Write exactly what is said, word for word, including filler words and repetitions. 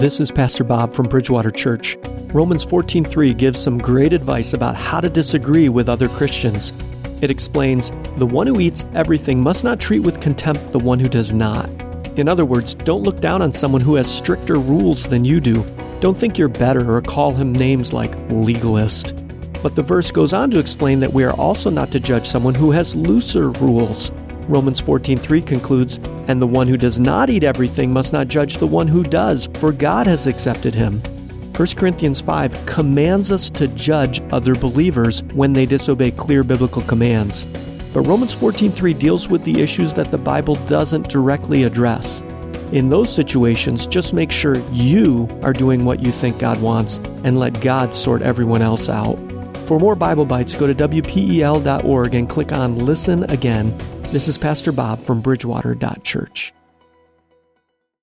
This is Pastor Bob from Bridgewater Church. Romans fourteen three gives some great advice about how to disagree with other Christians. It explains, the one who eats everything must not treat with contempt the one who does not. In other words, don't look down on someone who has stricter rules than you do. Don't think you're better or call him names like legalist. But the verse goes on to explain that we are also not to judge someone who has looser rules. Romans fourteen three concludes, and the one who does not eat everything must not judge the one who does, for God has accepted him. First Corinthians five commands us to judge other believers when they disobey clear biblical commands. But Romans fourteen three deals with the issues that the Bible doesn't directly address. In those situations, just make sure you are doing what you think God wants and let God sort everyone else out. For more Bible Bites, go to W P E L dot org and click on Listen Again. This is Pastor Bob from Bridgewater Church.